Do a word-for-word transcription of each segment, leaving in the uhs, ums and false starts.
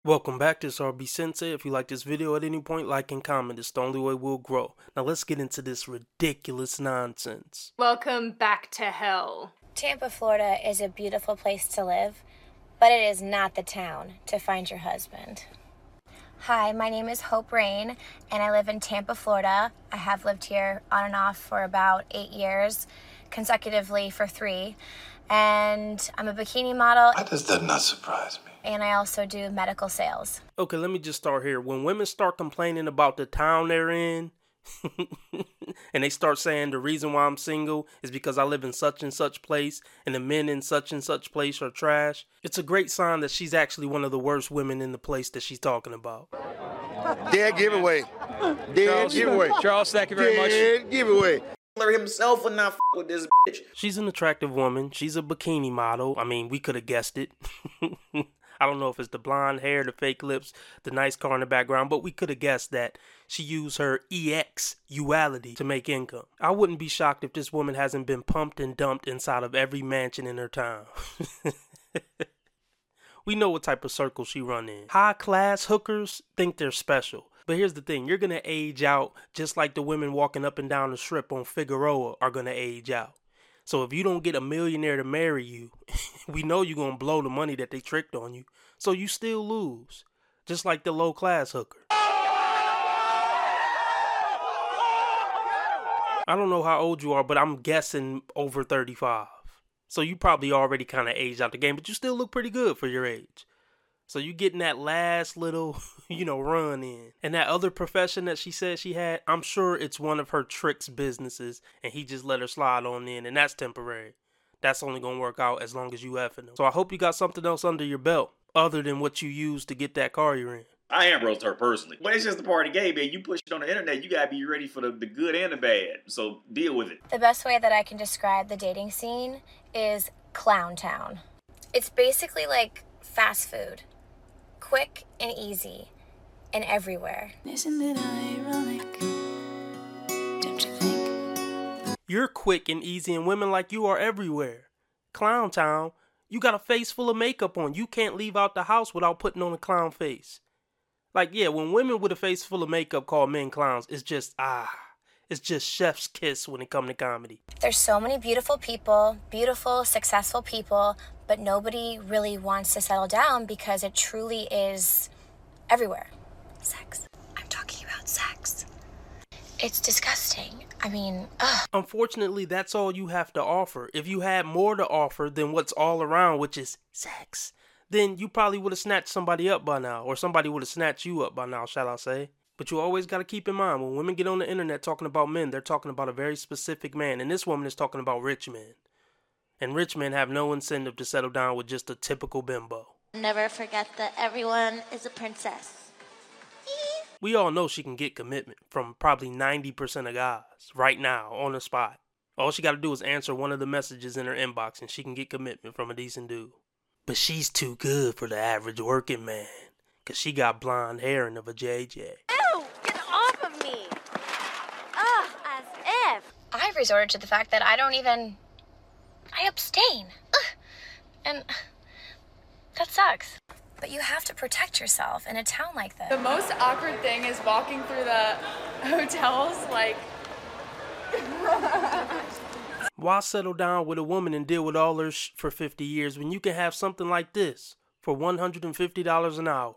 Welcome back to R B Sensei. If you like this video at any point, like and comment. It's the only way we'll grow. Now let's get into this ridiculous nonsense. Welcome back to hell. Tampa, Florida is a beautiful place to live, but it is not the town to find your husband. Hi, my name is Hope Rain, and I live in Tampa, Florida. I have lived here on and off for about eight years, consecutively for three. And I'm a bikini model. Why does that not surprise me? And I also do medical sales. Okay, let me just start here. When women start complaining about the town they're in, and they start saying the reason why I'm single is because I live in such and such place, and the men in such and such place are trash, it's a great sign that she's actually one of the worst women in the place that she's talking about. Dead giveaway. Dead Charles, giveaway. Charles, thank you very much. Dead giveaway. Himself would not f with this bitch. She's an attractive woman. She's a bikini model. I mean, we could have guessed it. I don't know if it's the blonde hair, the fake lips, the nice car in the background, but we could have guessed that she used her E X-uality to make income. I wouldn't be shocked if this woman hasn't been pumped and dumped inside of every mansion in her town. We know what type of circle she run in. High-class hookers think they're special. But here's the thing, you're going to age out just like the women walking up and down the strip on Figueroa are going to age out. So if you don't get a millionaire to marry you, we know you're going to blow the money that they tricked on you. So you still lose, just like the low-class hooker. I don't know how old you are, but I'm guessing over thirty-five. So you probably already kind of aged out the game, but you still look pretty good for your age. So you getting that last little, you know, run in. And that other profession that she said she had, I'm sure it's one of her tricks businesses, and he just let her slide on in, and that's temporary. That's only going to work out as long as you effing him. So I hope you got something else under your belt other than what you used to get that car you're in. I am roast her personally. But it's just the part of the game, man. You push it on the internet, you gotta be ready for the, the good and the bad. So deal with it. The best way that I can describe the dating scene is Clown Town. It's basically like fast food. Quick and easy and everywhere. Isn't it ironic? Don't you think? You're quick and easy, and women like you are everywhere. Clown Town, you got a face full of makeup on. You can't leave out the house without putting on a clown face. Like, yeah, when women with a face full of makeup call men clowns, it's just, ah, it's just chef's kiss when it comes to comedy. There's so many beautiful people, beautiful, successful people, but nobody really wants to settle down because it truly is everywhere. Sex. I'm talking about sex. It's disgusting. I mean, ugh. Unfortunately, that's all you have to offer. If you had more to offer than what's all around, which is sex, then you probably would have snatched somebody up by now, or somebody would have snatched you up by now, shall I say. But you always got to keep in mind, when women get on the internet talking about men, they're talking about a very specific man, and this woman is talking about rich men. And rich men have no incentive to settle down with just a typical bimbo. Never forget that everyone is a princess. We all know she can get commitment from probably ninety percent of guys right now on the spot. All she got to do is answer one of the messages in her inbox and she can get commitment from a decent dude. But she's too good for the average working man, because she got blonde hair and of a J J. Ew! Get off of me! Ugh, as if! I've resorted to the fact that I don't even... I abstain. Ugh. And that sucks. But you have to protect yourself in a town like this. The most awkward thing is walking through the hotels, like... Why settle down with a woman and deal with all her sh- for fifty years when you can have something like this for one hundred fifty dollars an hour?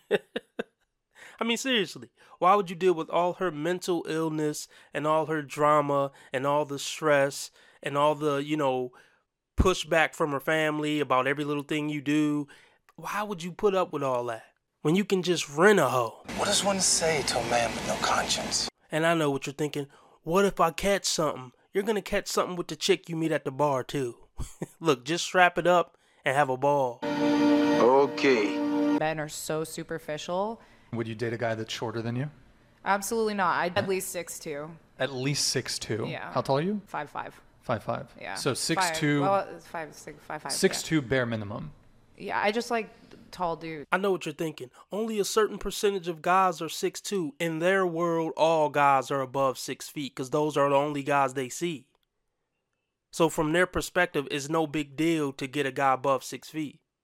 I mean, seriously, why would you deal with all her mental illness and all her drama and all the stress and all the, you know, pushback from her family about every little thing you do? Why would you put up with all that when you can just rent a hoe? What does one say to a man with no conscience? And I know what you're thinking. What if I catch something? You're going to catch something with the chick you meet at the bar, too. Look, just strap it up and have a ball. Okay. Men are so superficial. Would you date a guy that's shorter than you? Absolutely not. I'd at least six two. At least six two. Yeah. How tall are you? five five. five five. Yeah. So six Five- two. Well, it's five six five five. six two bare minimum. Yeah. yeah, I just like tall dudes. I know what you're thinking. Only a certain percentage of guys are six two. In their world, all guys are above six feet because those are the only guys they see. So from their perspective, it's no big deal to get a guy above six feet.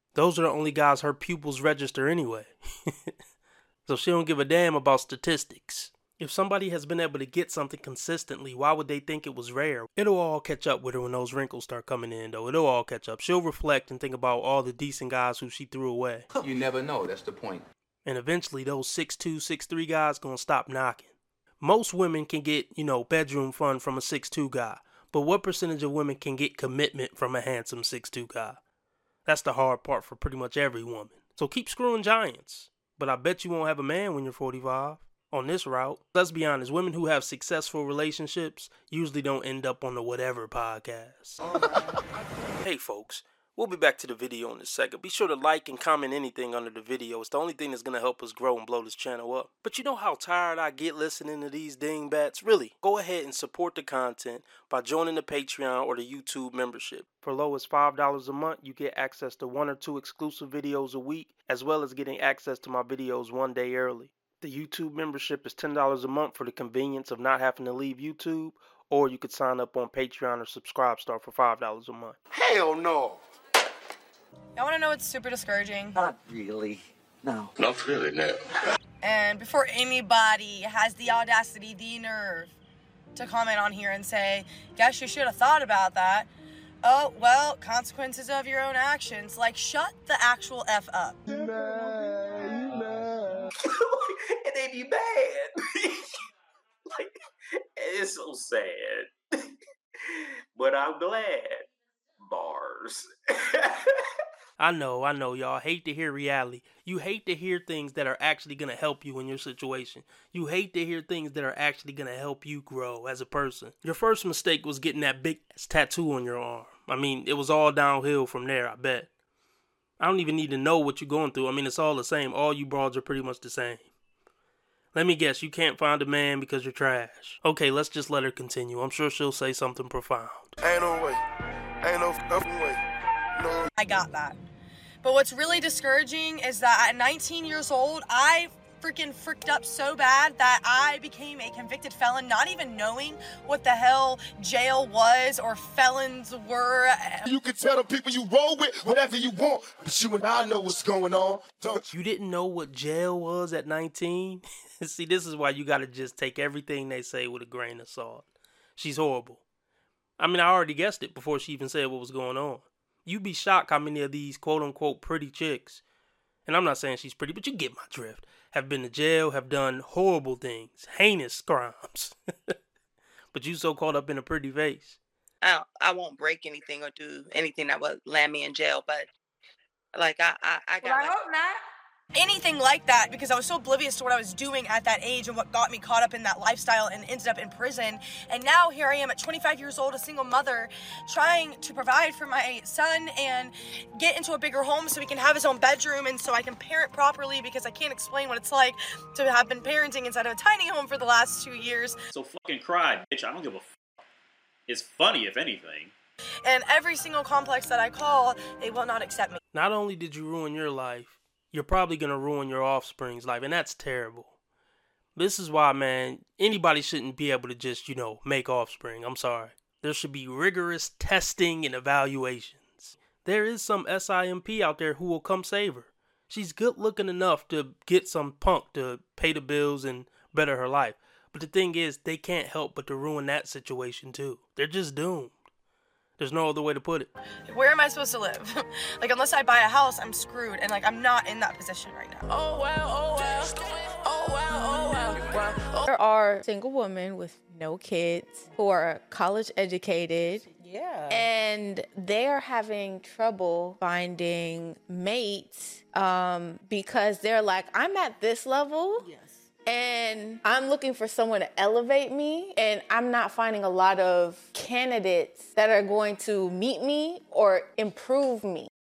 Those are the only guys her pupils register anyway. So she don't give a damn about statistics. If somebody has been able to get something consistently, why would they think it was rare? It'll all catch up with her when those wrinkles start coming in, though. It'll all catch up. She'll reflect and think about all the decent guys who she threw away. You never know. That's the point. And eventually, those six two, six three guys gonna stop knocking. Most women can get, you know, bedroom fun from a six two guy. But what percentage of women can get commitment from a handsome six two guy? That's the hard part for pretty much every woman. So keep screwing giants. But I bet you won't have a man when you're forty-five. On this route, let's be honest, women who have successful relationships usually don't end up on the Whatever podcast. Hey folks, we'll be back to the video in a second. Be sure to like and comment anything under the video. It's the only thing that's going to help us grow and blow this channel up. But you know how tired I get listening to these dingbats? Really, go ahead and support the content by joining the Patreon or the YouTube membership. For low as five dollars a month, you get access to one or two exclusive videos a week, as well as getting access to my videos one day early. The YouTube membership is ten dollars a month for the convenience of not having to leave YouTube, or you could sign up on Patreon or Subscribestar for five dollars a month. Hell no. Y'all want to know what's super discouraging? Not really. No. Not really, no. And before anybody has the audacity, the nerve to comment on here and say, guess you should have thought about that. Oh, well, consequences of your own actions. Like, shut the actual F up. And they be bad. Like, it's so sad. But I'm glad. Bars. I know, I know, y'all hate to hear reality. You hate to hear things that are actually going to help you in your situation. You hate to hear things that are actually going to help you grow as a person. Your first mistake was getting that big ass tattoo on your arm. I mean, it was all downhill from there, I bet. I don't even need to know what you're going through. I mean, it's all the same. All you broads are pretty much the same. Let me guess, you can't find a man because you're trash. Okay, let's just let her continue. I'm sure she'll say something profound. Ain't no way. Ain't no fucking way. No. I got that. But what's really discouraging is that at nineteen years old, I freaking fricked up so bad that I became a convicted felon, not even knowing what the hell jail was or felons were. You can tell the people you roll with whatever you want, but you and I know what's going on. Don't you? Didn't know what jail was at nineteen? See, this is why you gotta just take everything they say with a grain of salt. She's horrible. I mean, I already guessed it before she even said what was going on. You'd be shocked how many of these quote-unquote pretty chicks, and I'm not saying she's pretty, but you get my drift, have been to jail, have done horrible things, heinous crimes. But you so caught up in a pretty face. I, I won't break anything or do anything that would land me in jail, but like I, I, I got Well, I like, hope not. Anything like that, because I was so oblivious to what I was doing at that age and what got me caught up in that lifestyle and ended up in prison. And now here I am at twenty-five years old, a single mother, trying to provide for my son and get into a bigger home so he can have his own bedroom and so I can parent properly, because I can't explain what it's like to have been parenting inside of a tiny home for the last two years. So fucking cry, bitch. I don't give a f. It's funny, if anything. And every single complex that I call, they will not accept me. Not only did you ruin your life, you're probably going to ruin your offspring's life, and that's terrible. This is why, man, anybody shouldn't be able to just, you know, make offspring. I'm sorry. There should be rigorous testing and evaluations. There is some S I M P out there who will come save her. She's good looking enough to get some punk to pay the bills and better her life. But the thing is, they can't help but to ruin that situation too. They're just doomed. There's no other way to put it. Where am I supposed to live? Like, unless I buy a house, I'm screwed. And, like, I'm not in that position right now. Oh, well, oh, well. Oh, well, oh, well. Oh. There are single women with no kids who are college educated. Yeah. And they're having trouble finding mates um, because they're like, I'm at this level. Yes. And I'm looking for someone to elevate me, and I'm not finding a lot of candidates that are going to meet me or improve me.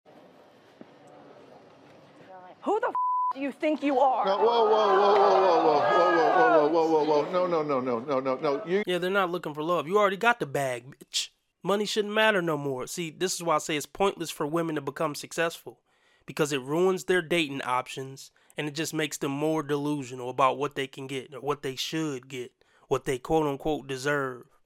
Who the f*** do you think you are? No, whoa, whoa, whoa, whoa, whoa, whoa, whoa, whoa, whoa, whoa, whoa, no, no, no, no, no, no, no. You... Yeah, they're not looking for love. You already got the bag, bitch. Money shouldn't matter no more. See, this is why I say it's pointless for women to become successful, because it ruins their dating options. And it just makes them more delusional about what they can get or what they should get, what they quote unquote deserve.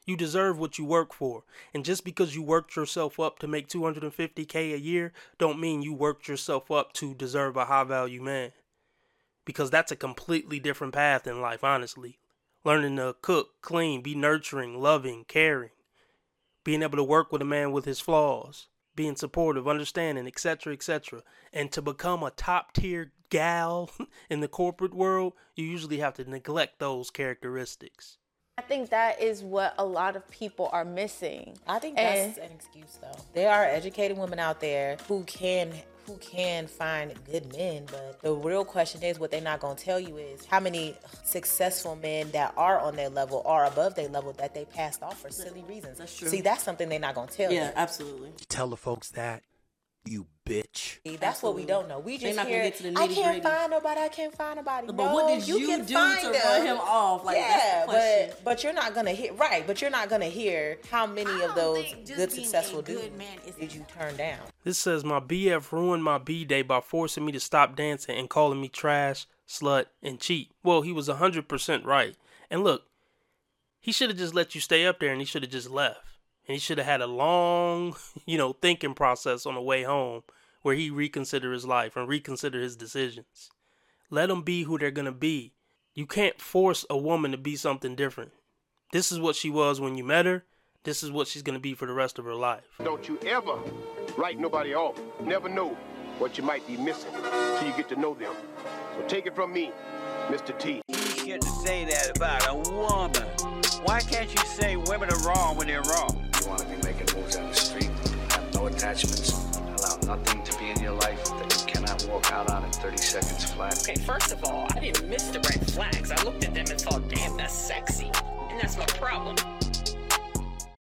You deserve what you work for. And just because you worked yourself up to make two hundred fifty thousand dollars a year don't mean you worked yourself up to deserve a high-value man. Because that's a completely different path in life, honestly. Learning to cook, clean, be nurturing, loving, caring. Being able to work with a man with his flaws. Being supportive, understanding, et cetera, et cetera. And to become a top-tier gal in the corporate world, you usually have to neglect those characteristics. I think that is what a lot of people are missing. I think that's and, an excuse, though. There are educated women out there who can who can find good men, but the real question is, what they're not going to tell you is how many successful men that are on their level or above their level that they passed off for silly reasons. That's true. See, that's something they're not going to tell you. Yeah, absolutely. Tell the folks that. You bitch. See, that's Absolutely. What we don't know. We just not hear, get to the I can't find nobody, I can't find nobody. But no, what did you, you can do find to them. run him off? Like, yeah, that's the question. but but you're not gonna hear right. But you're not gonna hear how many of those good successful good dudes man is did you turn down. This says my B F ruined my B-day by forcing me to stop dancing and calling me trash, slut, and cheat. Well, he was one hundred percent right. And look, he should have just let you stay up there and he should have just left. And he should have had a long, you know, thinking process on the way home where he reconsider his life and reconsider his decisions. Let them be who they're going to be. You can't force a woman to be something different. This is what she was when you met her. This is what she's going to be for the rest of her life. Don't you ever write nobody off. Never know what you might be missing till you get to know them. So take it from me, Mister T. You shouldn't say that about a woman. Why can't you say women are wrong when they're wrong? You want to be making moves on the street, have no attachments, allow nothing to be in your life that you cannot walk out on in thirty seconds flat. Okay, first of all, I didn't miss the red flags. I looked at them and thought, damn, that's sexy. And that's my problem.